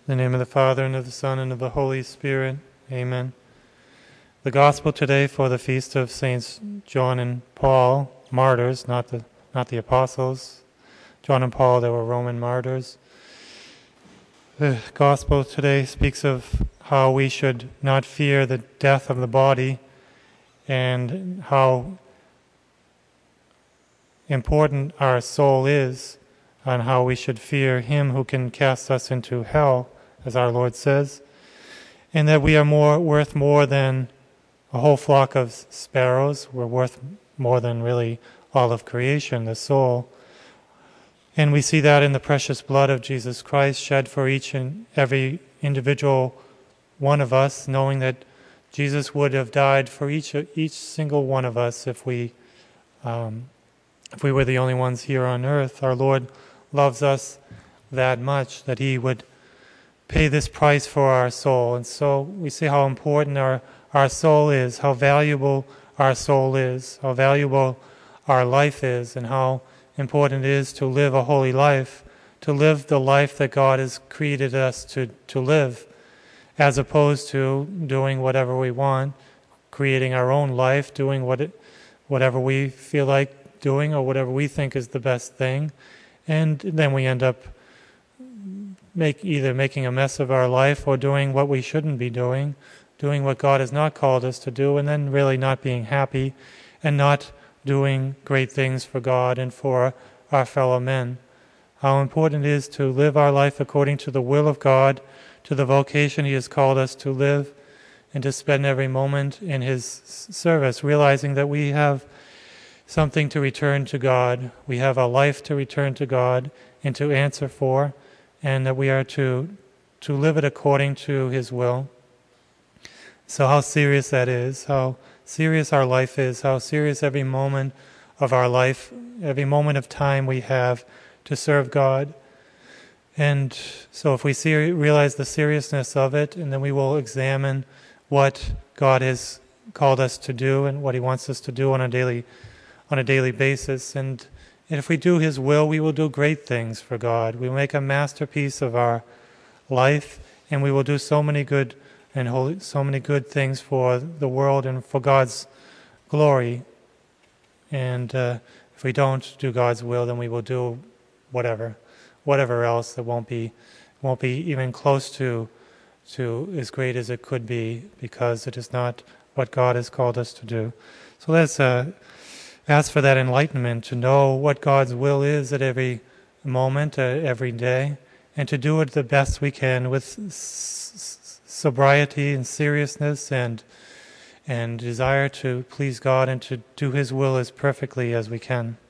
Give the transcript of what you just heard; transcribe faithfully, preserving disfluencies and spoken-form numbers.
In the name of the Father, and of the Son, and of the Holy Spirit. Amen. The Gospel today for the feast of Saints John and Paul, martyrs, not the not the apostles. John and Paul, they were Roman martyrs. The Gospel today speaks of how we should not fear the death of the body, and how important our soul is, and how we should fear him who can cast us into hell, as our Lord says, and that we are more worth more than a whole flock of sparrows. We're worth more than really all of creation, the soul. And we see that in the precious blood of Jesus Christ shed for each and every individual one of us, knowing that Jesus would have died for each each single one of us if we um, if we were the only ones here on earth. Our Lord loves us that much that he would pay this price for our soul. And so we see how important our, our soul is, how valuable our soul is, how valuable our life is, and how important it is to live a holy life, to live the life that God has created us to, to live, as opposed to doing whatever we want, creating our own life, doing what it, whatever we feel like doing or whatever we think is the best thing. And then we end up make either making a mess of our life or doing what we shouldn't be doing, doing what God has not called us to do, and then really not being happy and not doing great things for God and for our fellow men. How important it is to live our life according to the will of God, to the vocation he has called us to live, and to spend every moment in his service, realizing that we have something to return to God. We have a life to return to God and to answer for, and that we are to to live it according to his will. So how serious that is, how serious our life is, how serious every moment of our life, every moment of time we have to serve God. And so if we see, realize the seriousness of it, and then we will examine what God has called us to do and what he wants us to do on a daily on a daily basis. And And if we do his will, we will do great things for God. We will make a masterpiece of our life, and we will do so many good and holy, so many good things for the world and for God's glory. And uh, if we don't do God's will, then we will do whatever, whatever else that won't be, won't be even close to, to as great as it could be, because it is not what God has called us to do. So let's Uh, ask for that enlightenment, to know what God's will is at every moment, uh, every day, and to do it the best we can with s- sobriety and seriousness and and desire to please God and to do his will as perfectly as we can.